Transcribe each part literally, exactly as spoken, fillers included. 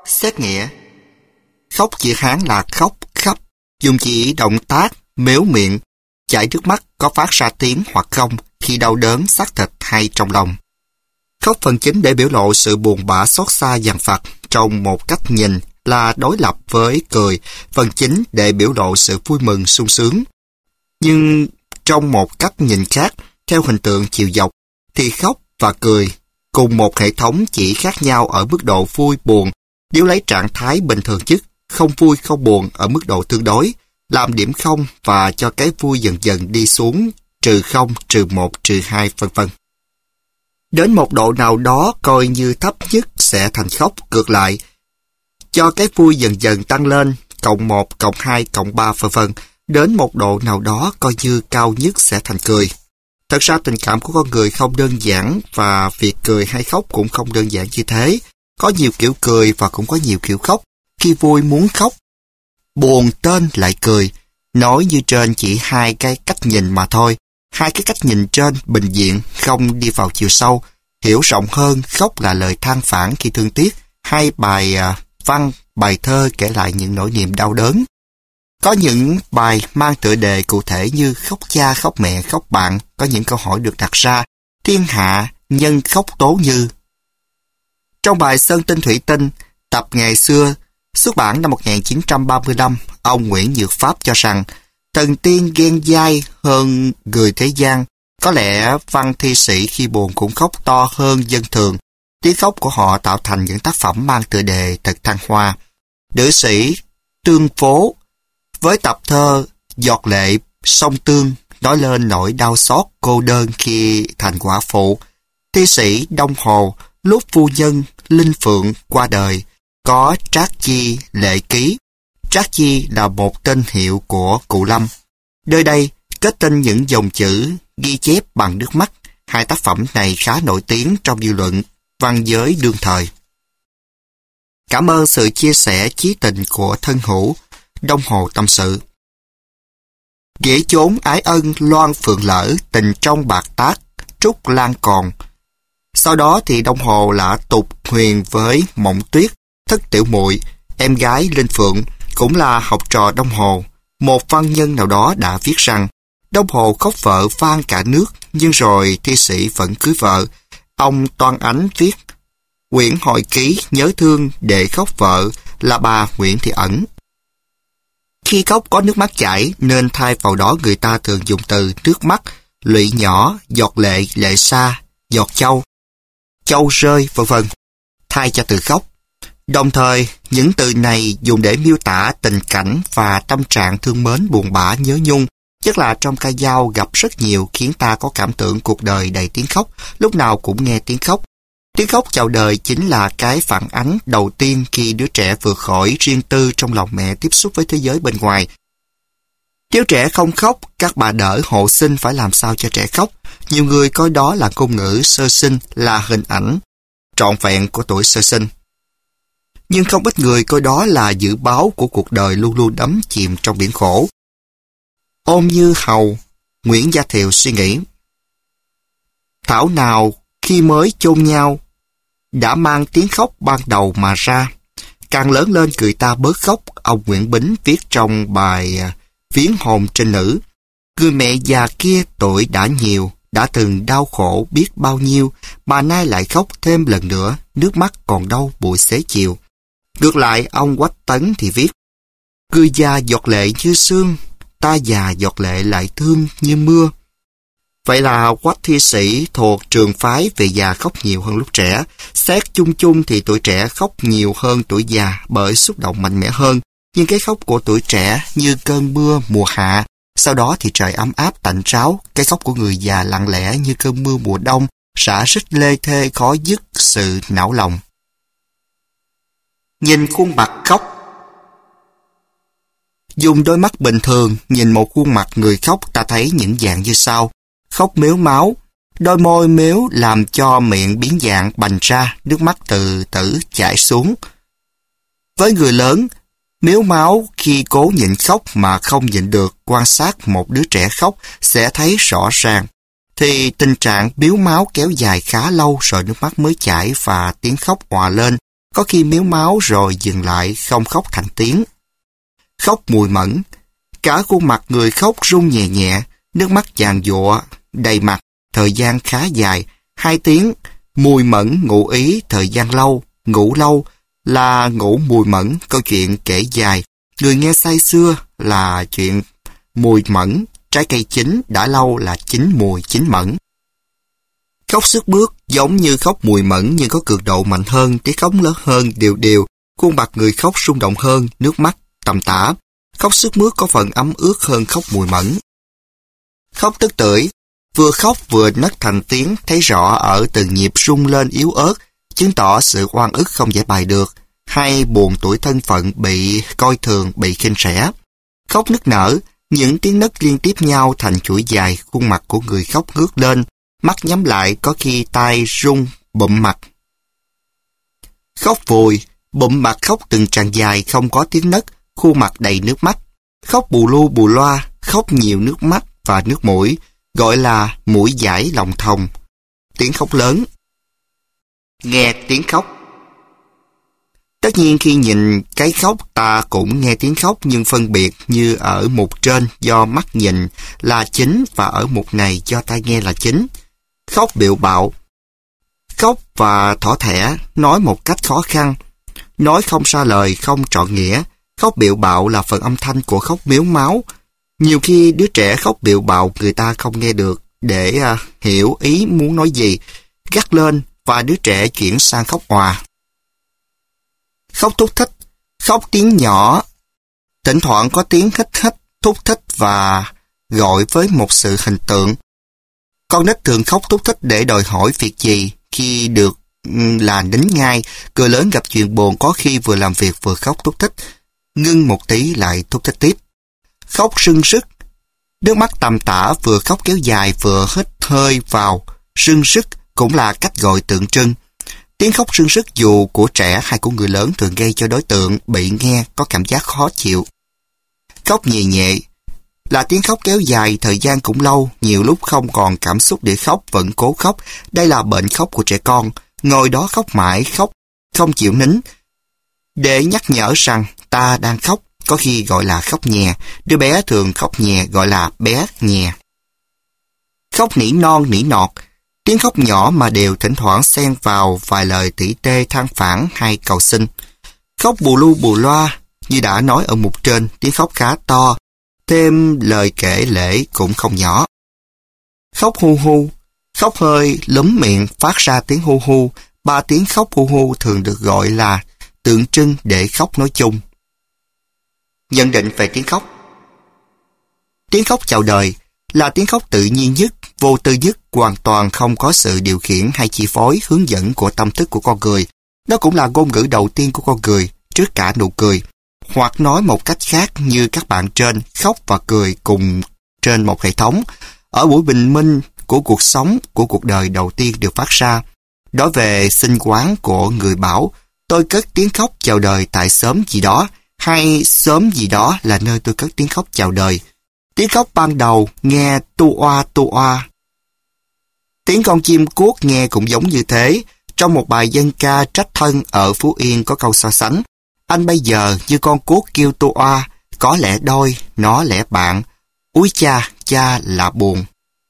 Xét nghĩa. Khóc chữ Hán là khóc, khắp, dùng chỉ động tác, méo miệng, chảy nước mắt có phát ra tiếng hoặc không khi đau đớn, xác thịt hay trong lòng. Khóc phần chính để biểu lộ sự buồn bã xót xa dằn vặt trong một cách nhìn là đối lập với cười, phần chính để biểu lộ sự vui mừng sung sướng. Nhưng trong một cách nhìn khác, theo hình tượng chiều dọc, thì khóc và cười cùng một hệ thống chỉ khác nhau ở mức độ vui buồn, nếu lấy trạng thái bình thường nhất, không vui không buồn ở mức độ tương đối, làm điểm không và cho cái vui dần dần đi xuống, trừ không, trừ một, trừ hai, vân vân. Đến một độ nào đó coi như thấp nhất sẽ thành khóc, ngược lại, cho cái vui dần dần tăng lên, cộng một, cộng hai, cộng ba, vân vân. Đến một độ nào đó coi như cao nhất sẽ thành cười. Thật ra tình cảm của con người không đơn giản và việc cười hay khóc cũng không đơn giản như thế. Có nhiều kiểu cười và cũng có nhiều kiểu khóc. Khi vui muốn khóc, buồn tên lại cười. Nói như trên chỉ hai cái cách nhìn mà thôi. Hai cái cách nhìn trên bình diện không đi vào chiều sâu. Hiểu rộng hơn, khóc là lời than vãn khi thương tiếc. Hay bài uh, văn, bài thơ kể lại những nỗi niềm đau đớn. Có những bài mang tựa đề cụ thể như khóc cha, khóc mẹ, khóc bạn. Có những câu hỏi được đặt ra, thiên hạ nhân khóc tố như. Trong bài Sơn Tinh Thủy Tinh, tập ngày xưa, xuất bản năm một nghìn chín trăm ba mươi lăm, ông Nguyễn Nhược Pháp cho rằng thần tiên ghen dai hơn người thế gian. Có lẽ văn thi sĩ khi buồn cũng khóc to hơn dân thường. Tiếng khóc của họ tạo thành những tác phẩm mang tựa đề thật thăng hoa. Nữ sĩ Tương Phố với tập thơ Giọt lệ sông Tương nói lên nỗi đau xót cô đơn khi thành quả phụ. Thi sĩ Đông Hồ lúc phu nhân Linh Phượng qua đời có Trác Chi Lệ Ký. Trác Chi là một tên hiệu của cụ Lâm. Nơi đây kết tinh những dòng chữ ghi chép bằng nước mắt. Hai tác phẩm này khá nổi tiếng trong dư luận văn giới đương thời. Cảm ơn sự chia sẻ chí tình của thân hữu. Đông Hồ tâm sự. Ghế chốn ái ân loan phượng lỡ, tình trong bạc tác, trúc lan còn. Sau đó thì Đông Hồ đã tục huyền với Mộng Tuyết, thất tiểu muội, em gái Linh Phượng, cũng là học trò Đông Hồ. Một văn nhân nào đó đã viết rằng, Đông Hồ khóc vợ vang cả nước, nhưng rồi thi sĩ vẫn cưới vợ. Ông Toan Ánh viết, quyển hồi ký nhớ thương để khóc vợ là bà Nguyễn Thị Ẩn. Khi khóc có nước mắt chảy nên thay vào đó người ta thường dùng từ nước mắt, lụy nhỏ, giọt lệ, lệ xa, giọt châu, châu rơi, vân vân thay cho từ khóc. Đồng thời, những từ này dùng để miêu tả tình cảnh và tâm trạng thương mến buồn bã nhớ nhung, nhất là trong ca dao gặp rất nhiều khiến ta có cảm tưởng cuộc đời đầy tiếng khóc, lúc nào cũng nghe tiếng khóc. Tiếng khóc chào đời chính là cái phản ánh đầu tiên khi đứa trẻ vượt khỏi riêng tư trong lòng mẹ tiếp xúc với thế giới bên ngoài. Nếu trẻ không khóc, các bà đỡ hộ sinh phải làm sao cho trẻ khóc. Nhiều người coi đó là ngôn ngữ sơ sinh, là hình ảnh trọn vẹn của tuổi sơ sinh. Nhưng không ít người coi đó là dự báo của cuộc đời luôn luôn đắm chìm trong biển khổ. Ôm Như Hầu, Nguyễn Gia Thiệu suy nghĩ. Thảo nào khi mới chôn nhau, đã mang tiếng khóc ban đầu mà ra. Càng lớn lên người ta bớt khóc, ông Nguyễn Bính viết trong bài Viếng hồn trên nữ. Người mẹ già kia tuổi đã nhiều, đã từng đau khổ biết bao nhiêu, mà nay lại khóc thêm lần nữa, nước mắt còn đâu buổi xế chiều. Ngược lại, ông Quách Tấn thì viết, người già giọt lệ như sương, ta già giọt lệ lại thương như mưa. Vậy là Quách thi sĩ thuộc trường phái về già khóc nhiều hơn lúc trẻ. Xét chung chung thì tuổi trẻ khóc nhiều hơn tuổi già bởi xúc động mạnh mẽ hơn. Nhưng cái khóc của tuổi trẻ như cơn mưa mùa hạ. Sau đó thì trời ấm áp tạnh ráo. Cái khóc của người già lặng lẽ như cơn mưa mùa đông, rã rít lê thê khó dứt sự não lòng. Nhìn khuôn mặt khóc. Dùng đôi mắt bình thường nhìn một khuôn mặt người khóc, ta thấy những dạng như sau. Khóc mếu máu, đôi môi mếu làm cho miệng biến dạng bành ra, nước mắt từ từ chảy xuống. Với người lớn, mếu máu khi cố nhịn khóc mà không nhịn được, quan sát một đứa trẻ khóc sẽ thấy rõ ràng. Thì tình trạng biếu máu kéo dài khá lâu rồi nước mắt mới chảy và tiếng khóc hòa lên, Có khi mếu máu rồi dừng lại không khóc thành tiếng. Khóc mùi mẫn. Cả khuôn mặt người khóc run nhẹ nhẹ, nước mắt giàn giụa, đầy mặt, thời gian khá dài. Hai tiếng, mùi mẫn ngụ ý thời gian lâu, ngủ lâu là ngủ mùi mẫn, câu chuyện kể dài. Người nghe say xưa là chuyện mùi mẫn, trái cây chín đã lâu là chín mùi chín mẫn. Khóc sướt bước giống như khóc mùi mẫn nhưng có cường độ mạnh hơn, tiếng khóc lớn hơn, đều đều, khuôn mặt người khóc rung động hơn, nước mắt tầm tã. Khóc sướt mướt có phần ấm ướt hơn khóc mùi mẫn. Khóc tức tưởi, vừa khóc vừa nấc thành tiếng, thấy rõ ở từng nhịp rung lên yếu ớt, chứng tỏ sự oan ức không giải bày được, hay buồn tuổi thân phận bị coi thường, bị khinh rẻ. Khóc nức nở, những tiếng nấc liên tiếp nhau thành chuỗi dài, khuôn mặt của người khóc ngước lên, mắt nhắm lại, có khi tai rung, bụm mặt. Khóc vùi, bụm mặt khóc từng tràng dài, không có tiếng nấc, khuôn mặt đầy nước mắt. Khóc bù lu bù loa, khóc nhiều nước mắt và nước mũi, gọi là mũi dãi lòng thòng. Tiếng khóc lớn. Nghe tiếng khóc. Tất nhiên khi nhìn cái khóc ta cũng nghe tiếng khóc, nhưng phân biệt như ở mục trên do mắt nhìn là chính và ở mục này do tai nghe là chính. Khóc biệu bạo. Khóc và thỏ thẻ, nói một cách khó khăn, nói không xa lời, không trọn nghĩa. Khóc biệu bạo là phần âm thanh của khóc miếu máu. Nhiều khi đứa trẻ khóc biệu bạo người ta không nghe được, để uh, hiểu ý muốn nói gì, gắt lên và đứa trẻ chuyển sang khóc òa. Khóc thúc thích, khóc tiếng nhỏ, thỉnh thoảng có tiếng hít hít, thúc thích và gọi với một sự hình tượng. Con nít thường khóc thúc thích để đòi hỏi việc gì, khi được là nín ngay, người lớn gặp chuyện buồn có khi vừa làm việc vừa khóc thúc thích, ngưng một tí lại thúc thích tiếp. Khóc sưng sức, nước mắt tầm tã, vừa khóc kéo dài vừa hít hơi vào, sưng sức cũng là cách gọi tượng trưng. Tiếng khóc sưng sức dù của trẻ hay của người lớn thường gây cho đối tượng bị nghe có cảm giác khó chịu. Khóc nhẹ nhẹ là tiếng khóc kéo dài, thời gian cũng lâu, nhiều lúc không còn cảm xúc để khóc vẫn cố khóc. Đây là bệnh khóc của trẻ con, ngồi đó khóc mãi, khóc không chịu nín, để nhắc nhở rằng ta đang khóc, có khi gọi là khóc nhè. Đứa bé thường khóc nhè gọi là bé nhè. Khóc nỉ non nỉ nọt, tiếng khóc nhỏ mà đều thỉnh thoảng xen vào vài lời tỉ tê than phản hay cầu xin. Khóc bù lu bù loa, như đã nói ở mục trên, tiếng khóc khá to, thêm lời kể lể cũng không nhỏ. Khóc hu hu, khóc hơi lúm miệng phát ra tiếng hu hu. Ba tiếng khóc hu hu thường được gọi là tượng trưng để khóc nói chung. Nhận định về tiếng khóc. Tiếng khóc chào đời là tiếng khóc tự nhiên nhất, vô tư nhất, hoàn toàn không có sự điều khiển hay chi phối, hướng dẫn của tâm thức của con người. Nó cũng là ngôn ngữ đầu tiên của con người, trước cả nụ cười. Hoặc nói một cách khác như các bạn trên, khóc và cười cùng trên một hệ thống. Ở buổi bình minh của cuộc sống, của cuộc đời đầu tiên được phát ra. Nói về sinh quán của người bảo, tôi cất tiếng khóc chào đời tại xóm gì đó, hay xóm gì đó là nơi tôi cất tiếng khóc chào đời. Tiếng khóc ban đầu nghe tu oa tu oa. Tiếng con chim cuốc nghe cũng giống như thế. Trong một bài dân ca trách thân ở Phú Yên có câu so sánh. Anh bây giờ như con cuốc kêu tu oa, có lẽ đôi, nó lẽ bạn. Úi cha, cha là buồn.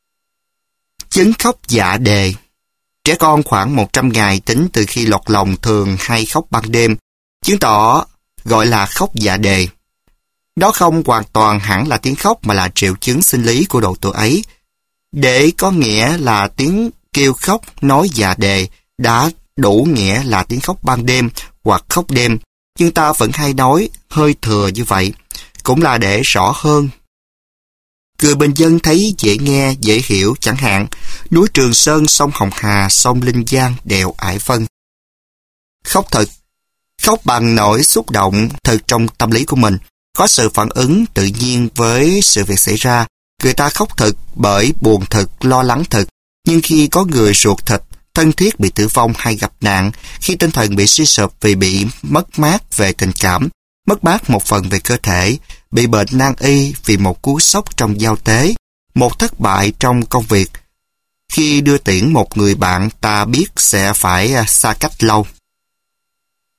Chứng khóc dạ đề. Trẻ con khoảng một trăm ngày tính từ khi lọt lòng thường hay khóc ban đêm, chứng tỏ gọi là khóc dạ đề. Đó không hoàn toàn hẳn là tiếng khóc mà là triệu chứng sinh lý của độ tuổi ấy. Để có nghĩa là tiếng kêu khóc nói dạ đề đã đủ nghĩa là tiếng khóc ban đêm hoặc khóc đêm, nhưng ta vẫn hay nói hơi thừa như vậy, cũng là để rõ hơn. Người bình dân thấy dễ nghe, dễ hiểu, chẳng hạn núi Trường Sơn, sông Hồng Hà, sông Linh Giang, đèo Ải Vân. Khóc thật, khóc bằng nỗi xúc động thật trong tâm lý của mình, có sự phản ứng tự nhiên với sự việc xảy ra. Người ta khóc thật bởi buồn thật, lo lắng thật, nhưng khi có người ruột thịt, thân thiết bị tử vong hay gặp nạn, khi tinh thần bị suy sụp vì bị mất mát về tình cảm, mất mát một phần về cơ thể, bị bệnh nan y vì một cú sốc trong giao tế, một thất bại trong công việc, khi đưa tiễn một người bạn ta biết sẽ phải xa cách lâu.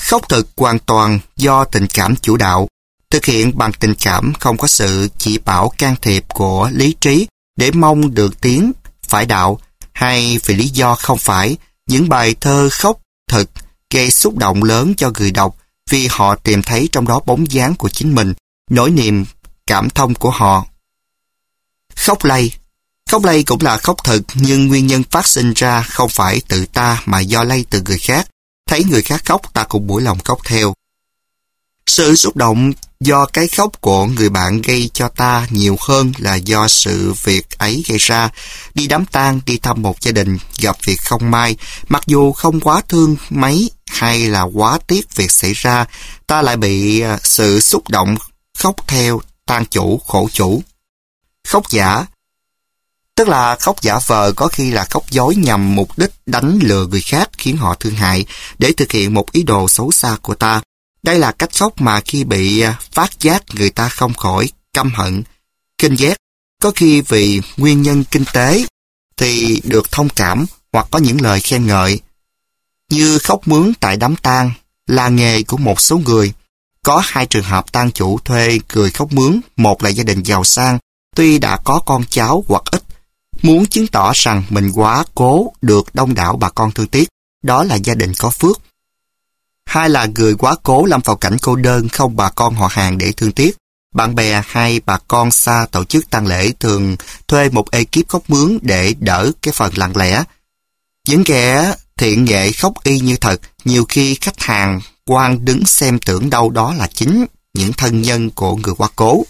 Khóc thực hoàn toàn do tình cảm chủ đạo, thực hiện bằng tình cảm, không có sự chỉ bảo can thiệp của lý trí để mong được tiến phải đạo, hay vì lý do không phải. Những bài thơ khóc thực gây xúc động lớn cho người đọc vì họ tìm thấy trong đó bóng dáng của chính mình, nỗi niềm cảm thông của họ. Khóc lay. Khóc lay cũng là khóc thực, nhưng nguyên nhân phát sinh ra không phải tự ta mà do lay từ người khác. Thấy người khác khóc, ta cũng buổi lòng khóc theo. Sự xúc động do cái khóc của người bạn gây cho ta nhiều hơn là do sự việc ấy gây ra. Đi đám tang, đi thăm một gia đình, gặp việc không may, mặc dù không quá thương mấy hay là quá tiếc việc xảy ra, ta lại bị sự xúc động khóc theo, tang chủ, khổ chủ. Khóc giả, tức là khóc giả vờ, có khi là khóc dối nhằm mục đích đánh lừa người khác khiến họ thương hại để thực hiện một ý đồ xấu xa của ta. Đây là cách khóc mà khi bị phát giác người ta không khỏi căm hận, kinh ghét, có khi vì nguyên nhân kinh tế thì được thông cảm hoặc có những lời khen ngợi. Như khóc mướn tại đám tang là nghề của một số người. Có hai trường hợp tang chủ thuê người khóc mướn, một là gia đình giàu sang, tuy đã có con cháu hoặc ít, muốn chứng tỏ rằng mình quá cố được đông đảo bà con thương tiếc, đó là gia đình có phước. Hai là người quá cố lâm vào cảnh cô đơn, không bà con họ hàng để thương tiếc. Bạn bè hay bà con xa tổ chức tang lễ thường thuê một ekip khóc mướn để đỡ cái phần lặng lẽ. Những kẻ thiện nghệ khóc y như thật, nhiều khi khách hàng quan đứng xem tưởng đâu đó là chính những thân nhân của người quá cố.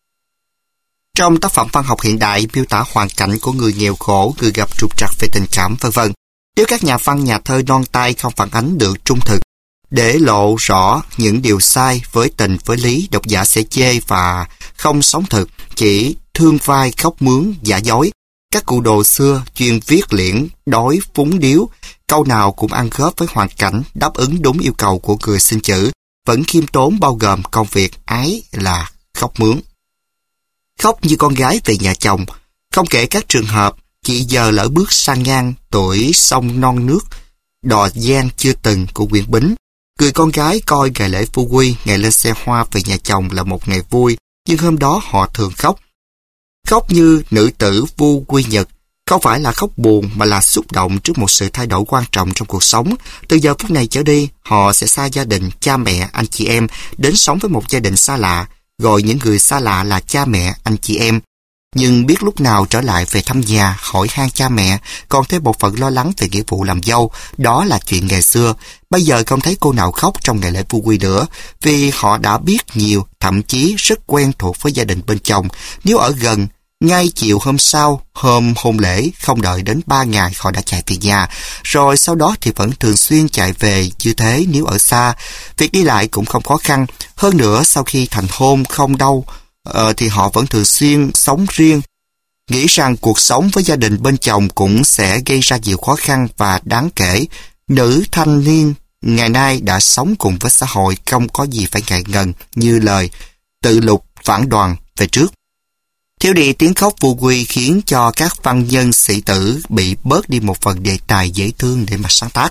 Trong tác phẩm văn học hiện đại miêu tả hoàn cảnh của người nghèo khổ, người gặp trục trặc về tình cảm vân vân. Nếu các nhà văn nhà thơ non tay không phản ánh được trung thực, để lộ rõ những điều sai với tình với lý, độc giả sẽ chê và không sống thực, chỉ thương vai khóc mướn giả dối. Các cụ đồ xưa chuyên viết liễn đối phúng điếu, câu nào cũng ăn khớp với hoàn cảnh, đáp ứng đúng yêu cầu của người xin chữ, vẫn khiêm tốn bao gồm công việc ái là khóc mướn. Khóc như con gái về nhà chồng, không kể các trường hợp chị giờ lỡ bước sang ngang tuổi sông non nước, đò giang chưa từng của Nguyễn Bính. Người con gái coi ngày lễ Phu Quy, ngày lên xe hoa về nhà chồng là một ngày vui, nhưng hôm đó họ thường khóc. Khóc như nữ tử Vu Quy Nhật, không phải là khóc buồn mà là xúc động trước một sự thay đổi quan trọng trong cuộc sống. Từ giờ phút này trở đi, họ sẽ xa gia đình, cha mẹ, anh chị em, đến sống với một gia đình xa lạ, gọi những người xa lạ là cha mẹ, anh chị em. Nhưng biết lúc nào trở lại về thăm nhà, hỏi han cha mẹ, còn thêm một phần lo lắng về nghĩa vụ làm dâu, đó là chuyện ngày xưa. Bây giờ không thấy cô nào khóc trong ngày lễ Vu Quy nữa, vì họ đã biết nhiều, thậm chí rất quen thuộc với gia đình bên chồng. Nếu ở gần, ngay chiều hôm sau, hôm hôn lễ, không đợi đến ba ngày họ đã chạy về nhà, rồi sau đó thì vẫn thường xuyên chạy về như thế nếu ở xa. Việc đi lại cũng không khó khăn, hơn nữa sau khi thành hôn không đâu, Ờ, thì họ vẫn thường xuyên sống riêng. Nghĩ rằng cuộc sống với gia đình bên chồng cũng sẽ gây ra nhiều khó khăn và đáng kể. Nữ thanh niên ngày nay đã sống cùng với xã hội, không có gì phải ngại ngần như lời tự lục phản đoàn về trước. Thiếu đi tiếng khóc Vu Quy khiến cho các văn nhân sĩ tử bị bớt đi một phần đề tài dễ thương để mà sáng tác.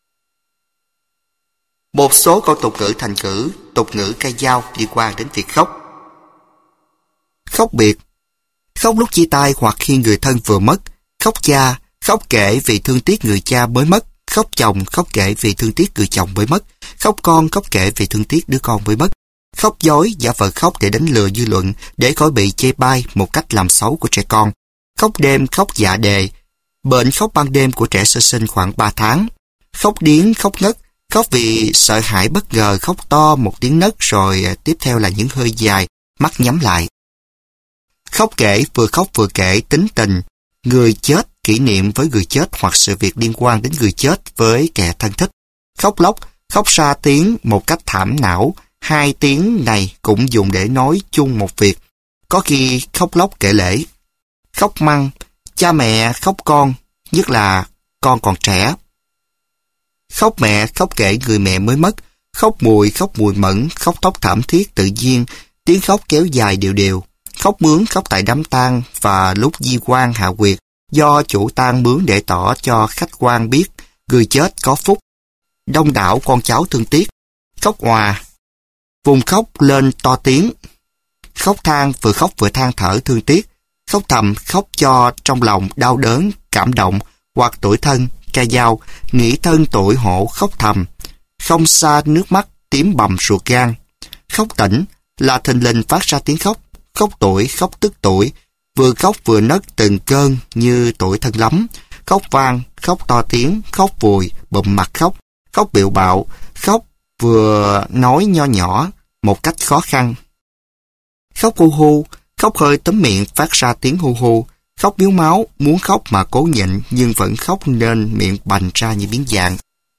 Một số câu tục ngữ thành ngữ, tục ngữ cây dao liên quan đến việc khóc. Khóc biệt, khóc lúc chia tay hoặc khi người thân vừa mất. Khóc cha, khóc kể vì thương tiếc người cha mới mất. Khóc chồng, khóc kể vì thương tiếc người chồng mới mất. Khóc con, khóc kể vì thương tiếc đứa con mới mất. Khóc dối, giả vờ khóc để đánh lừa dư luận, để khỏi bị chê bai một cách làm xấu của trẻ con. Khóc đêm, khóc dạ đề, bệnh khóc ban đêm của trẻ sơ sinh khoảng ba tháng. Khóc điếng, khóc ngất, khóc vì sợ hãi bất ngờ, khóc to một tiếng nấc rồi tiếp theo là những hơi dài, mắt nhắm lại. Khóc kể, vừa khóc vừa kể tính tình người chết, kỷ niệm với người chết hoặc sự việc liên quan đến người chết với kẻ thân thích. Khóc lóc, khóc ra tiếng một cách thảm não. Hai tiếng này cũng dùng để nói chung một việc. Có khi khóc lóc kể lễ. Khóc măng, cha mẹ khóc con, nhất là con còn trẻ. Khóc mẹ, khóc kể người mẹ mới mất. Khóc mùi, khóc mùi mẫn, khóc thóc thảm thiết tự nhiên, tiếng khóc kéo dài đều đều. Khóc mướn, khóc tại đám tang và lúc di quan hạ quyệt, do chủ tang mướn để tỏ cho khách quan biết người chết có phúc. Đông đảo con cháu thương tiếc. khóc òa, vùng khóc lên to tiếng, khóc than, vừa khóc vừa than thở thương tiếc, khóc thầm, khóc cho trong lòng đau đớn, cảm động, hoặc tủi thân, ca dao, nghĩ thân tủi hổ khóc thầm, không xa nước mắt tím bầm ruột gan, khóc tỉnh là thình lình phát ra tiếng khóc, khóc tuổi, khóc tức tuổi, vừa khóc vừa nấc từng cơn như tuổi thân lắm, khóc vang, khóc to tiếng, khóc vùi, bụm mặt khóc, khóc biệu bạo, khóc vừa nói nho nhỏ, một cách khó khăn. Khóc hu hu, khóc hơi tấm miệng phát ra tiếng hu hu, khóc miếu máu, muốn khóc mà cố nhịn nhưng vẫn khóc nên miệng bành ra như biến dạng.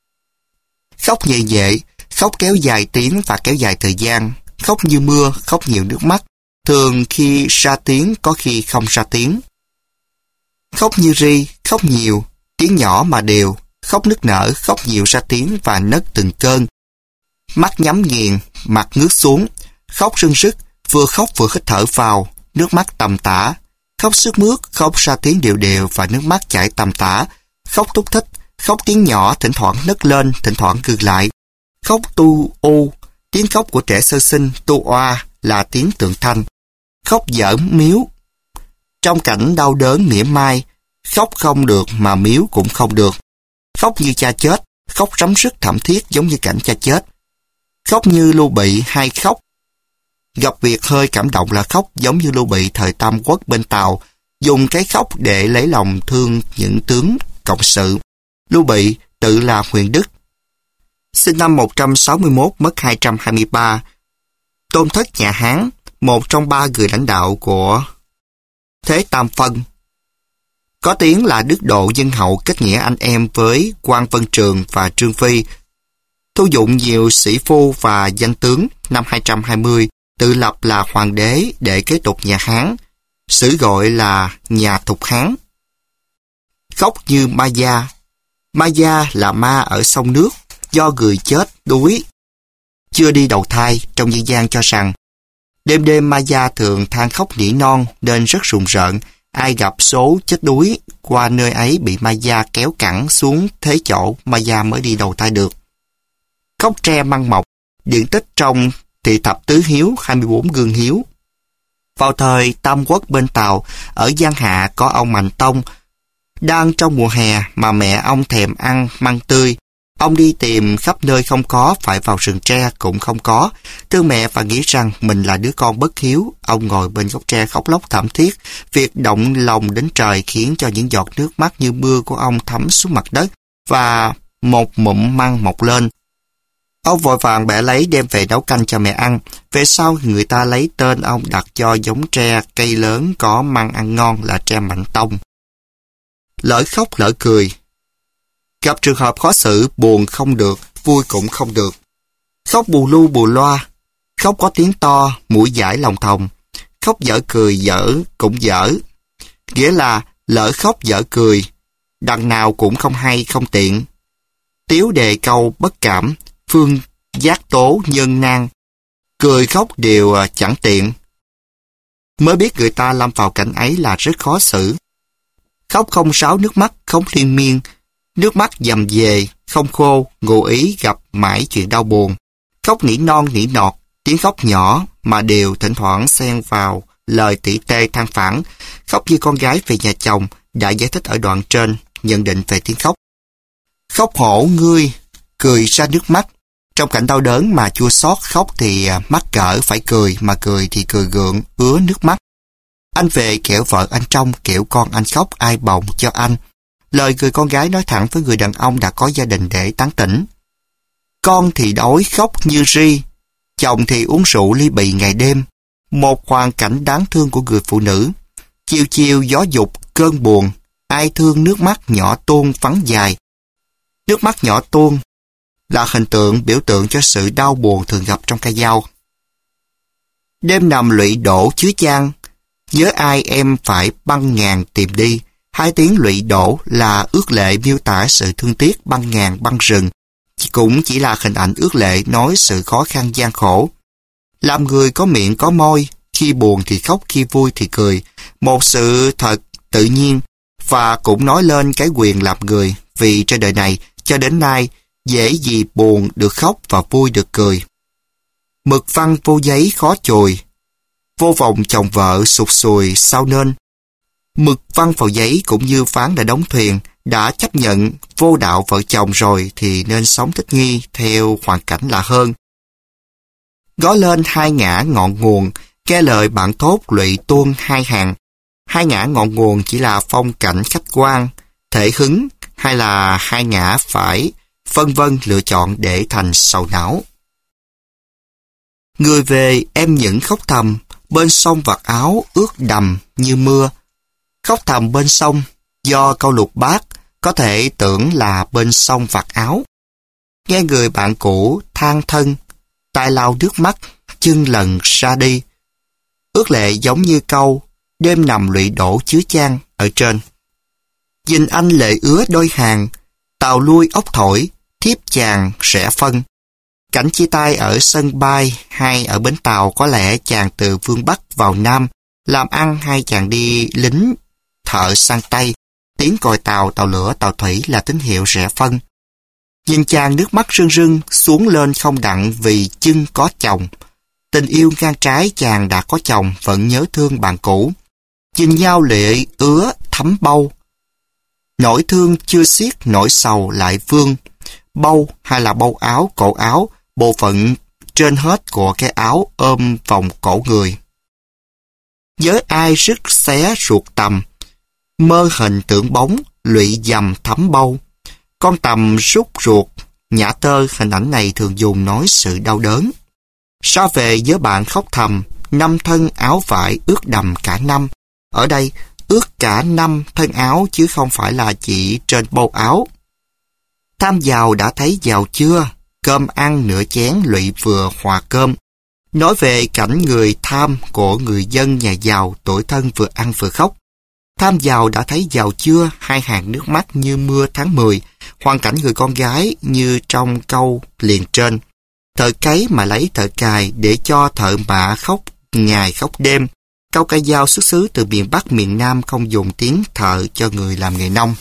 Khóc nhẹ nhẹ, khóc kéo dài tiếng và kéo dài thời gian, khóc như mưa, khóc nhiều nước mắt, thường khi ra tiếng có khi không ra tiếng. Khóc như ri, khóc nhiều, tiếng nhỏ mà đều, khóc nức nở, khóc nhiều ra tiếng và nấc từng cơn. Mắt nhắm nghiền, mặt ngước xuống, khóc rưng rức, vừa khóc vừa hít thở vào, nước mắt tầm tã, khóc sướt mướt, khóc ra tiếng đều đều và nước mắt chảy tầm tã, khóc thúc thích, khóc tiếng nhỏ, thỉnh thoảng nấc lên, thỉnh thoảng ngừng lại, khóc tu u, tiếng khóc của trẻ sơ sinh, tu oa là tiếng tượng thanh, khóc dở miếu. Trong cảnh đau đớn mỉa mai, khóc không được mà miếu cũng không được, khóc như cha chết, khóc rắm rứt thảm thiết giống như cảnh cha chết, khóc như Lưu Bị hay khóc gặp việc hơi cảm động là khóc giống như Lưu Bị thời Tam Quốc bên Tàu, dùng cái khóc để lấy lòng thương những tướng cộng sự. Lưu Bị tự là Huyền Đức. Sinh năm một trăm sáu mươi mốt, mất hai trăm hai mươi ba. Tôn thất nhà Hán, một trong ba người lãnh đạo của Thế Tam Phân. Có tiếng là đức độ nhân hậu, kết nghĩa anh em với Quan Vân Trường và Trương Phi. Thu dụng nhiều sĩ phu và danh tướng. Năm hai trăm hai mươi, tự lập là hoàng đế để kế tục nhà Hán, sử gọi là nhà Thục Hán. Khóc như ma gia. Ma gia là ma ở sông nước, do người chết đuối chưa đi đầu thai. Trong dân gian cho rằng đêm đêm ma gia thường than khóc nỉ non nên rất rùng rợn. Ai gặp số chết đuối qua nơi ấy bị ma gia kéo cẳng xuống thế chỗ ma gia mới đi đầu thai được. Khóc tre măng mọc. Điển tích trong Thị Thập Tứ Hiếu, hai mươi bốn gương hiếu. Vào thời Tam Quốc bên Tàu, ở Giang Hạ có ông Mạnh Tông. Đang trong mùa hè mà mẹ ông thèm ăn măng tươi. Ông đi tìm khắp nơi không có, phải vào rừng tre cũng không có. Thương mẹ và nghĩ rằng mình là đứa con bất hiếu. Ông ngồi bên gốc tre khóc lóc thảm thiết. Việc động lòng đến trời khiến cho những giọt nước mắt như mưa của ông thấm xuống mặt đất và một mụm măng mọc lên. Ông vội vàng bẻ lấy đem về nấu canh cho mẹ ăn. Về sau người ta lấy tên ông đặt cho giống tre cây lớn có măng ăn ngon là tre Mạnh Tông. Lỡ khóc lỡ cười. Gặp trường hợp khó xử, buồn không được, vui cũng không được. Khóc bù lu bù loa, khóc có tiếng to, mũi dãi lòng thòng. Khóc dở cười dở cũng dở. Nghĩa là lỡ khóc dở cười, đằng nào cũng không hay không tiện. Tiếu đề câu bất cảm, phương giác tố nhân nan, cười khóc đều chẳng tiện. Mới biết người ta lâm vào cảnh ấy là rất khó xử. Khóc không sáo nước mắt, không liên miên, nước mắt dầm về, không khô, ngụ ý gặp mãi chuyện đau buồn. Khóc nỉ non nỉ nọt, tiếng khóc nhỏ mà đều thỉnh thoảng xen vào lời tỉ tê than phản. Khóc như con gái về nhà chồng, đã giải thích ở đoạn trên, nhận định về tiếng khóc. Khóc hổ ngươi, cười ra nước mắt. Trong cảnh đau đớn mà chua xót, khóc thì mắc cỡ phải cười, mà cười thì cười gượng, ứa nước mắt. Anh về kẻo vợ anh trông, kẻo con anh khóc ai bồng cho anh. Lời người con gái nói thẳng với người đàn ông đã có gia đình để tán tỉnh. Con thì đói khóc như ri, chồng thì uống rượu ly bì ngày đêm. Một hoàn cảnh đáng thương của người phụ nữ. Chiều chiều gió dục cơn buồn, ai thương nước mắt nhỏ tuôn vắng dài. Nước mắt nhỏ tuôn là hình tượng biểu tượng cho sự đau buồn thường gặp trong ca dao. Đêm nằm lụy đổ chứa chan, nhớ ai em phải băng ngàn tìm đi. Hai tiếng lụy đổ là ước lệ miêu tả sự thương tiếc băng ngàn băng rừng, cũng chỉ là hình ảnh ước lệ nói sự khó khăn gian khổ. Làm người có miệng có môi, khi buồn thì khóc, khi vui thì cười, một sự thật tự nhiên, và cũng nói lên cái quyền làm người, vì trên đời này cho đến nay dễ gì buồn được khóc và vui được cười. Mực văn vô giấy khó chồi, vô vòng chồng vợ sụt sùi sao nên. Mực văn vào giấy cũng như ván đã đóng thuyền, đã chấp nhận vô đạo vợ chồng rồi thì nên sống thích nghi theo hoàn cảnh là hơn. Gó lên hai ngã ngọn nguồn, nghe lời bạn thốt lụy tuôn hai hàng. Hai ngã ngọn nguồn chỉ là phong cảnh khách quan, thể hứng, hay là hai ngã phải vân vân lựa chọn để thành sầu não. Người về em những khóc thầm, bên sông vạt áo ướt đầm như mưa. Khóc thầm bên sông, do câu lục bát, có thể tưởng là bên sông vạt áo. Nghe người bạn cũ than thân, tai lau nước mắt, chân lần ra đi. Ước lệ giống như câu, đêm nằm lụy đổ chứa chan ở trên. Dình anh lệ ứa đôi hàng, tàu lui ốc thổi, thiếp chàng rẽ phân. Cảnh chia tay ở sân bay hay ở bến tàu có lẽ chàng từ phương Bắc vào Nam, làm ăn hay chàng đi lính, thợ sang Tây, tiếng còi tàu, tàu lửa, tàu thủy là tín hiệu rẽ phân. Nhìn chàng nước mắt rưng rưng xuống lên không đặng vì chưng có chồng. Tình yêu ngang trái chàng đã có chồng vẫn nhớ thương bạn cũ. Nhìn nhau lệ ứa thấm bâu. Nỗi thương chưa xiết nỗi sầu lại vương. Bâu hay là bâu áo, cổ áo, bộ phận trên hết của cái áo ôm vòng cổ người. Với ai rứt xé ruột tầm, mơ hình tưởng bóng, lụy dầm thấm bâu. Con tầm rút ruột, nhã tơ hình ảnh này thường dùng nói sự đau đớn. Ra về với bạn khóc thầm, năm thân áo vải ướt đầm cả năm. Ở đây, ướt cả năm thân áo chứ không phải là chỉ trên bâu áo. Tham giàu đã thấy giàu chưa? Cơm ăn nửa chén lụy vừa hòa cơm. Nói về cảnh người tham của người dân nhà giàu, tuổi thân vừa ăn vừa khóc. Tham giàu đã thấy giàu chưa? Hai hàng nước mắt như mưa tháng mười. Hoàn cảnh người con gái như trong câu liền trên. Thợ cấy mà lấy thợ cài để cho thợ mạ khóc ngày khóc đêm. Câu ca dao xuất xứ từ miền Bắc miền Nam không dùng tiếng thợ cho người làm nghề nông.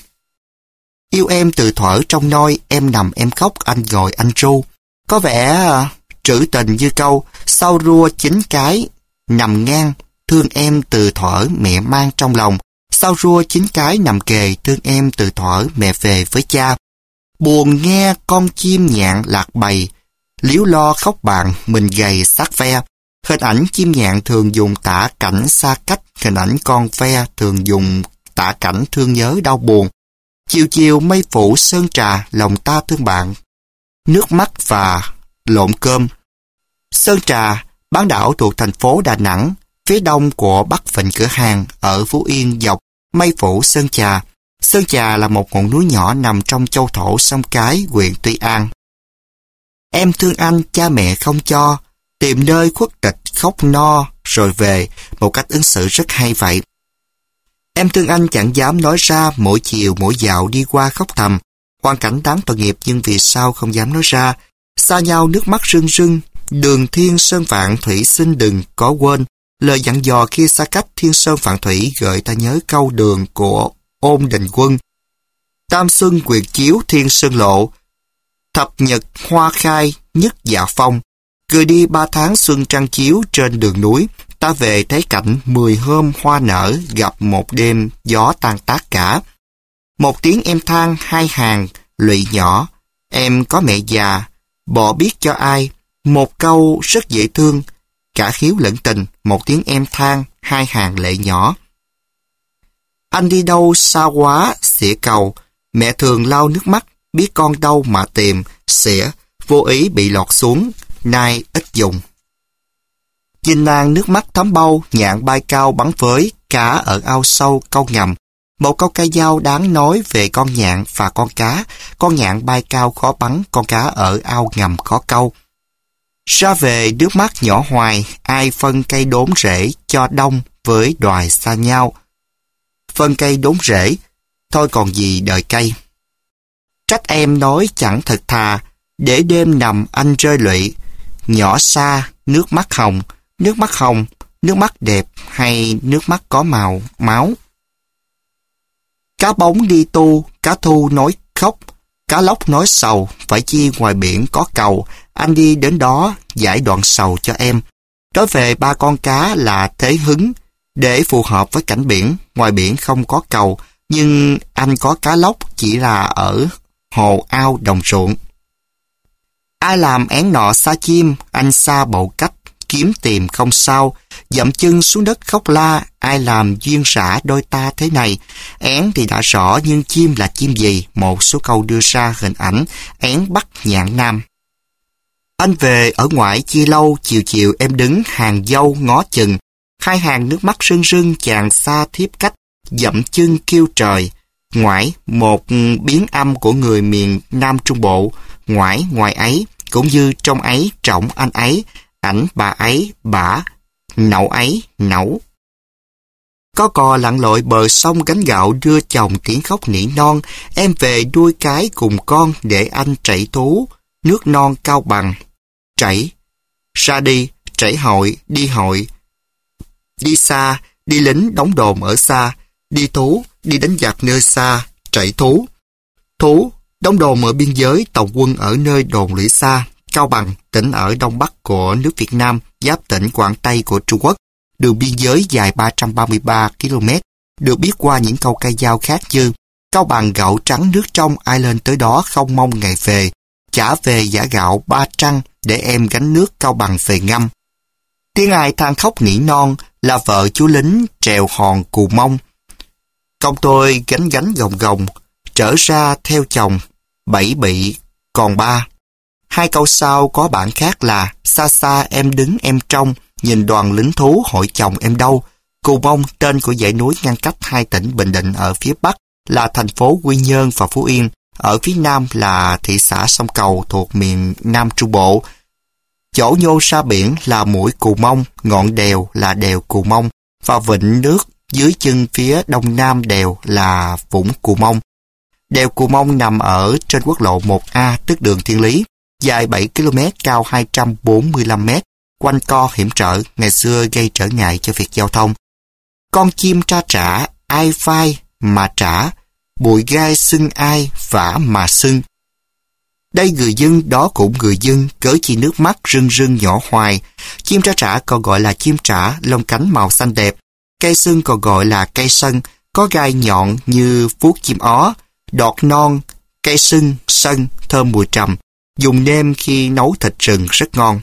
Yêu em từ thuở trong nôi, em nằm em khóc, anh ngồi anh ru. Có vẻ uh, trữ tình như câu, sau rua chín cái, nằm ngang, thương em từ thuở mẹ mang trong lòng. Sau rua chín cái nằm kề, thương em từ thuở mẹ về với cha. Buồn nghe con chim nhạn lạc bầy, líu lo khóc bạn mình gầy xác ve. Hình ảnh chim nhạn thường dùng tả cảnh xa cách, hình ảnh con ve thường dùng tả cảnh thương nhớ đau buồn. Chiều chiều mây phủ sơn trà, lòng ta thương bạn. Nước mắt và lộn cơm. Sơn Trà, bán đảo thuộc thành phố Đà Nẵng, phía đông của Bắc Vịnh Cửa Hàng ở Phú Yên dọc mây phủ Sơn Trà. Sơn Trà là một ngọn núi nhỏ nằm trong châu thổ sông Cái, huyện Tuy An. Em thương anh, cha mẹ không cho, tìm nơi khuất tịch khóc no rồi về, một cách ứng xử rất hay vậy. Em thương anh chẳng dám nói ra, mỗi chiều mỗi dạo đi qua khóc thầm. Hoàn cảnh đáng tội nghiệp nhưng vì sao không dám nói ra. Xa nhau nước mắt rưng rưng, đường thiên sơn vạn thủy xin đừng có quên. Lời dặn dò khi xa cách thiên sơn vạn thủy gợi ta nhớ câu đường của Ôn Đình Quân. Tam xuân quyệt chiếu thiên sơn lộ, thập nhật hoa khai nhất dạ phong. Cười đi ba tháng xuân trăng chiếu trên đường núi, ta về thấy cảnh mười hôm hoa nở, gặp một đêm gió tan tác cả. Một tiếng em than hai hàng, lụy nhỏ, em có mẹ già, bỏ biết cho ai, một câu rất dễ thương, cả hiếu lẫn tình, một tiếng em than hai hàng lệ nhỏ. Anh đi đâu xa quá, xỉa cầu, mẹ thường lau nước mắt, biết con đâu mà tìm, xỉa, vô ý bị lọt xuống, nay ít dùng. Nhìn nàng nước mắt thấm bâu, nhạn bay cao bắn với, cá ở ao sâu câu ngầm. Một câu ca dao đáng nói về con nhạn và con cá. Con nhạn bay cao khó bắn, con cá ở ao ngầm khó câu. Ra về nước mắt nhỏ hoài, ai phân cây đốn rễ cho đông với đoài xa nhau. Phân cây đốn rễ, thôi còn gì đời cây. Trách em nói chẳng thật thà, để đêm nằm anh rơi lụy. Nhỏ xa, nước mắt hồng, nước mắt hồng, nước mắt đẹp hay nước mắt có màu, máu. Cá bóng đi tu, cá thu nói khóc, Cá lóc nói sầu, phải chi ngoài biển có cầu, anh đi đến đó giải đoạn sầu cho em. Nói về ba con cá là thế hứng, để phù hợp với cảnh biển, ngoài biển không có cầu, nhưng anh có cá lóc chỉ là ở hồ ao đồng ruộng. Ai làm én nọ xa chim, anh xa bầu cách, kiếm tìm không sao, dậm chân xuống đất khóc la, ai làm duyên rã đôi ta thế này. Én thì đã rõ nhưng chim là chim gì, một số câu đưa ra hình ảnh én Bắc nhạn Nam. Anh về ở ngoại chia lâu, chiều chiều em đứng hàng dâu ngó chừng, hai hàng nước mắt rưng rưng chàng xa thiếp cách, dậm chân kêu trời. Ngoại, một biến âm của người miền Nam Trung Bộ, ngoại ngoài ấy, cũng như trong ấy trọng anh ấy, ảnh bà ấy, bả, nậu ấy, nẫu. Có cò lặn lội bờ sông gánh gạo đưa chồng tiếng khóc nỉ non, em về đuôi cái cùng con để anh trảy thú, nước non Cao Bằng. Trảy, ra đi, trảy hội, đi hội, đi xa, đi lính đóng đồn ở xa, đi thú, đi đánh giặc nơi xa, trảy thú. Thú, đóng đồn ở biên giới, tổng quân ở nơi đồn lũy xa. Cao Bằng, tỉnh ở đông bắc của nước Việt Nam, giáp tỉnh Quảng Tây của Trung Quốc. Đường biên giới dài ba trăm ba mươi ba ki lô mét, được biết qua những câu ca dao khác như Cao Bằng gạo trắng nước trong, ai lên tới đó không mong ngày về, chả về giả gạo ba trăng để em gánh nước Cao Bằng về ngâm. Tiếng ai than khóc nỉ non là vợ chú lính trèo hòn Cù Mông. Công tôi gánh gánh gồng gồng, trở ra theo chồng, bảy bị còn ba. Hai câu sau có bản khác là xa xa em đứng em trông, nhìn đoàn lính thú hội chồng em đâu. Cù Mông tên của dãy núi ngăn cách hai tỉnh Bình Định ở phía bắc là thành phố Quy Nhơn và Phú Yên, ở phía nam là thị xã Sông Cầu thuộc miền Nam Trung Bộ. Chỗ nhô ra biển là mũi Cù Mông, ngọn đèo là đèo Cù Mông và vịnh nước dưới chân phía đông nam đèo là vũng Cù Mông. Đèo Cù Mông nằm ở trên quốc lộ một A, tức đường Thiên Lý, dài bảy ki lô mét, cao hai trăm bốn mươi lăm mét, quanh co hiểm trở, ngày xưa gây trở ngại cho việc giao thông. Con chim tra trả, ai phai mà trả, bụi gai xưng ai, vả mà xưng. Đây người dân, đó cũng người dân, cớ chi nước mắt rưng rưng nhỏ hoài. Chim tra trả còn gọi là chim trả, lông cánh màu xanh đẹp. Cây sưng còn gọi là cây sân, có gai nhọn như vuốt chim ó, đọt non, cây sưng, sân, thơm mùi trầm. Dùng nêm khi nấu thịt rừng rất ngon.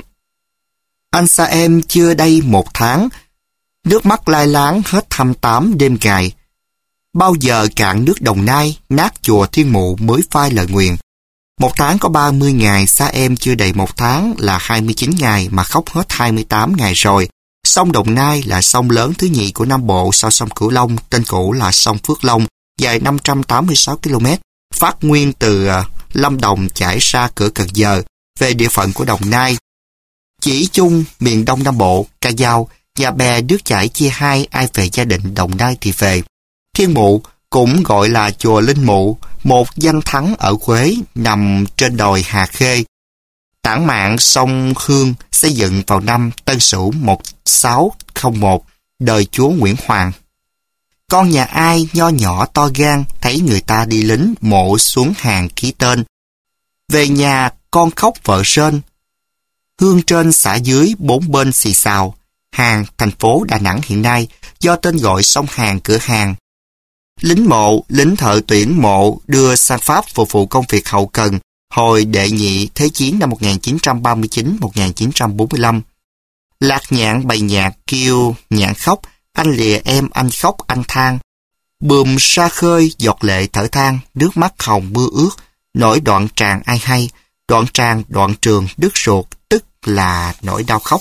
Anh xa em chưa đây một tháng, nước mắt lai láng hết thăm tám đêm ngày. Bao giờ cạn nước Đồng Nai, nát chùa Thiên Mụ mới phai lời nguyền. Một tháng có ba mươi ngày, xa em chưa đầy một tháng là hai mươi chín ngày mà khóc hết hai mươi tám ngày rồi. Sông Đồng Nai là sông lớn thứ nhì của Nam Bộ sau sông Cửu Long, tên cũ là sông Phước Long, dài năm trăm tám mươi sáu ki lô mét, phát nguyên từ Lâm Đồng chảy ra cửa Cần Giờ, về địa phận của Đồng Nai. Chỉ chung miền Đông Nam Bộ, ca dao, nhà bè nước chảy chia hai, ai về gia đình Đồng Nai thì về. Thiên Mụ cũng gọi là chùa Linh Mụ, một danh thắng ở Quế, nằm trên đồi Hà Khê. Tản mạn sông Hương xây dựng vào năm Tân Sửu một nghìn sáu trăm lẻ một, đời chúa Nguyễn Hoàng. Con nhà ai nho nhỏ to gan, thấy người ta đi lính mộ xuống hàng ký tên. Về nhà con khóc vợ rên, hương trên xả dưới bốn bên xì xào. Hàng, thành phố Đà Nẵng hiện nay, do tên gọi sông Hàn cửa hàng. Lính mộ, lính thợ tuyển mộ đưa sang Pháp phục vụ công việc hậu cần hồi đệ nhị Thế chiến năm một nghìn chín trăm ba mươi chín đến một nghìn chín trăm bốn mươi lăm. Lạc nhạn bày nhạc kêu nhạn khóc, anh lìa em anh khóc anh than. Bùm ra khơi giọt lệ thở than, nước mắt hồng mưa ướt, nỗi đoạn tràng ai hay, đoạn tràng đoạn trường đứt ruột, tức là nỗi đau khóc.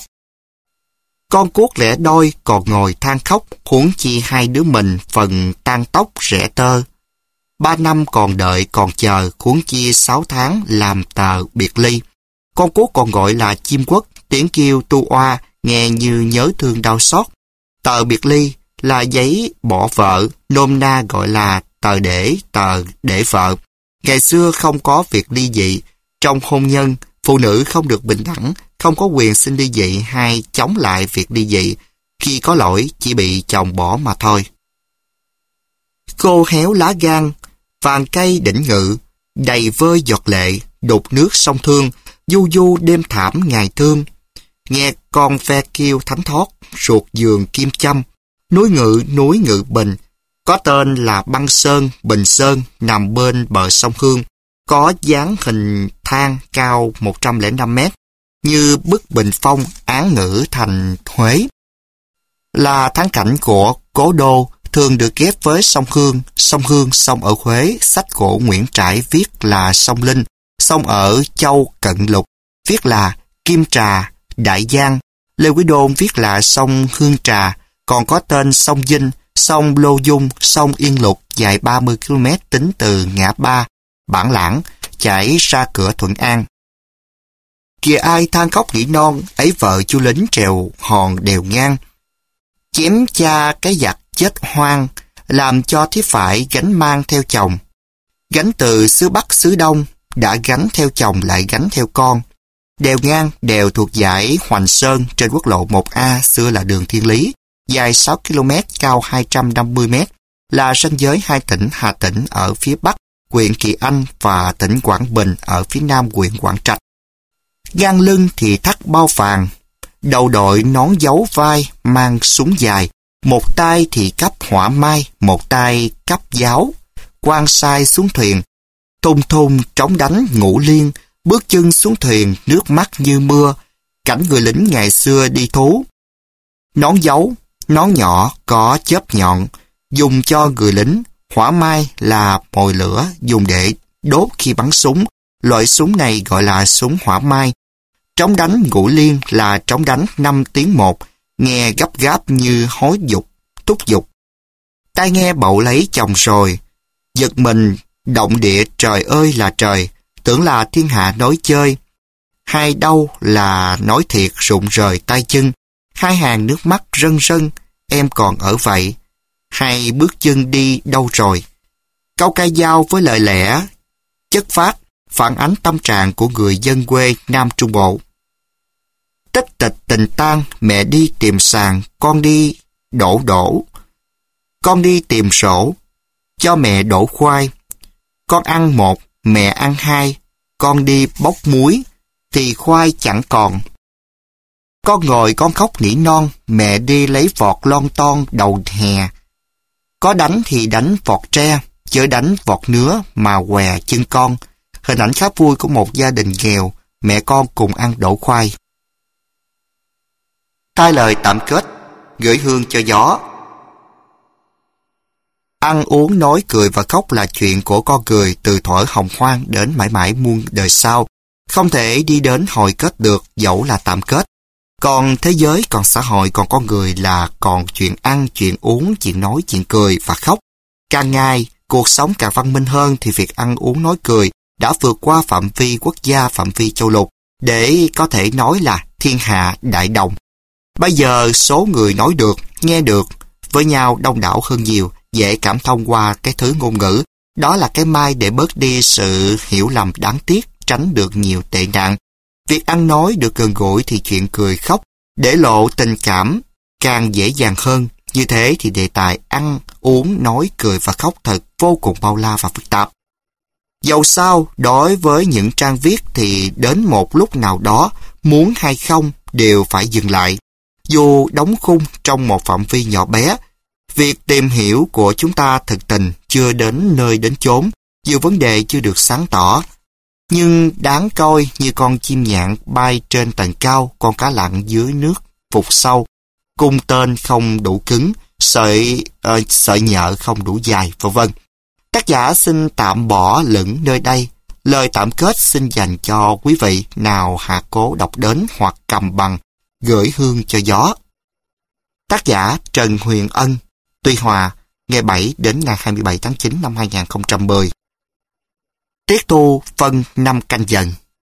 Con cuốc lẻ đôi còn ngồi than khóc, huống chi hai đứa mình phần tan tóc rẽ tơ. Ba năm còn đợi còn chờ, huống chi sáu tháng làm tờ biệt ly. Con cuốc còn gọi là chim quất, tiếng kêu tu oa, nghe như nhớ thương đau xót. Tờ biệt ly là giấy bỏ vợ, nôm na gọi là tờ để, tờ để vợ. Ngày xưa không có việc ly dị. Trong hôn nhân, phụ nữ không được bình đẳng, không có quyền xin ly dị hay chống lại việc ly dị. Khi có lỗi, chỉ bị chồng bỏ mà thôi. Khô héo lá gan, vàng cây đỉnh ngự, đầy vơi giọt lệ, đục nước sông Thương, du du đêm thảm ngày thương. Nghe con ve kêu thánh thót, ruột giường kim châm, núi Ngự, núi Ngự Bình, có tên là Băng Sơn, Bình Sơn, nằm bên bờ sông Hương, có dáng hình thang cao một trăm lẻ năm mét, như bức bình phong án ngữ thành Huế. Là thắng cảnh của cố đô, thường được ghép với sông Hương. Sông Hương sông ở Huế, sách cổ Nguyễn Trãi viết là sông Linh, sông ở Châu Cận Lục viết là Kim Trà, Đại Giang. Lê Quý Đôn viết là sông Hương Trà, còn có tên sông Vinh, sông Lô Dung, sông Yên Lục dài ba mươi ki lô mét tính từ ngã ba Bản Lãng chảy ra cửa Thuận An. Kìa ai than khóc nỉ non, ấy vợ chú lính trèo hòn đèo ngang. Chém cha cái giặc chết hoang, làm cho thiếp phải gánh mang theo chồng. Gánh từ xứ Bắc xứ Đông, đã gánh theo chồng lại gánh theo con. Đèo ngang, đèo thuộc dãy Hoành Sơn trên quốc lộ một A, xưa là đường Thiên Lý, dài sáu ki lô mét, cao hai trăm năm mươi mét, là ranh giới hai tỉnh Hà Tĩnh ở phía Bắc, huyện Kỳ Anh, và tỉnh Quảng Bình ở phía Nam, huyện Quảng Trạch. Gang lưng thì thắt bao vàng, đầu đội nón dấu vai, mang súng dài, một tay thì cắp hỏa mai, một tay cắp giáo, quan sai xuống thuyền, thùng thùng trống đánh ngũ liên, bước chân xuống thuyền, nước mắt như mưa, cảnh người lính ngày xưa đi thú. Nón dấu, nón nhỏ có chớp nhọn, dùng cho người lính. Hỏa mai là mồi lửa dùng để đốt khi bắn súng, loại súng này gọi là súng hỏa mai. Trống đánh ngũ liên là trống đánh năm tiếng một, nghe gấp gáp như hối dục, thúc giục. Tai nghe bậu lấy chồng rồi, giật mình, động địa trời ơi là trời, tưởng là thiên hạ nói chơi. Hai đau là nói thiệt rụng rời tay chân, hai hàng nước mắt rân rân, em còn ở vậy. Hai bước chân đi đâu rồi? Câu ca dao với lời lẽ, chất phát, phản ánh tâm trạng của người dân quê Nam Trung Bộ. Tích tịch tình tan, mẹ đi tìm sàn, con đi đổ đổ. Con đi tìm sổ, cho mẹ đổ khoai. Con ăn một, mẹ ăn hai, con đi bốc muối, thì khoai chẳng còn. Con ngồi con khóc nỉ non, mẹ đi lấy vọt lon ton đầu hè. Có đánh thì đánh vọt tre, chớ đánh vọt nứa mà què chân con. Hình ảnh khá vui của một gia đình nghèo, mẹ con cùng ăn đổ khoai. Thay lời tạm kết, gửi hương cho gió. Ăn uống nói cười và khóc là chuyện của con người từ thuở hồng hoang đến mãi mãi muôn đời sau. Không thể đi đến hồi kết được dẫu là tạm kết. Còn thế giới, còn xã hội, còn con người là còn chuyện ăn, chuyện uống, chuyện nói, chuyện cười và khóc. Càng ngày, cuộc sống càng văn minh hơn thì việc ăn uống nói cười đã vượt qua phạm vi quốc gia, phạm vi châu lục, để có thể nói là thiên hạ đại đồng. Bây giờ số người nói được, nghe được với nhau đông đảo hơn nhiều, dễ cảm thông qua cái thứ ngôn ngữ. Đó là cái mai để bớt đi sự hiểu lầm đáng tiếc, tránh được nhiều tệ nạn. Việc ăn nói được gần gũi thì chuyện cười khóc, để lộ tình cảm càng dễ dàng hơn. Như thế thì đề tài ăn, uống, nói, cười và khóc thật vô cùng bao la và phức tạp. Dẫu sao, đối với những trang viết thì đến một lúc nào đó, muốn hay không đều phải dừng lại. Dù đóng khung trong một phạm vi nhỏ bé, việc tìm hiểu của chúng ta thực tình chưa đến nơi đến chốn, nhiều vấn đề chưa được sáng tỏ. Nhưng đáng coi như con chim nhạn bay trên tầng cao, con cá lặn dưới nước phục sâu, cung tên không đủ cứng, sợi uh, sợi nhợ không đủ dài, vân vân. Tác giả xin tạm bỏ lửng nơi đây. Lời tạm kết xin dành cho quý vị nào hạ cố đọc đến hoặc cầm bằng, gửi hương cho gió. Tác giả Trần Huyền Ân, Tuy Hòa, ngày bảy đến ngày hai mươi bảy tháng chín năm hai nghìn không trăm mười. Tiết thu phân năm Canh Dần.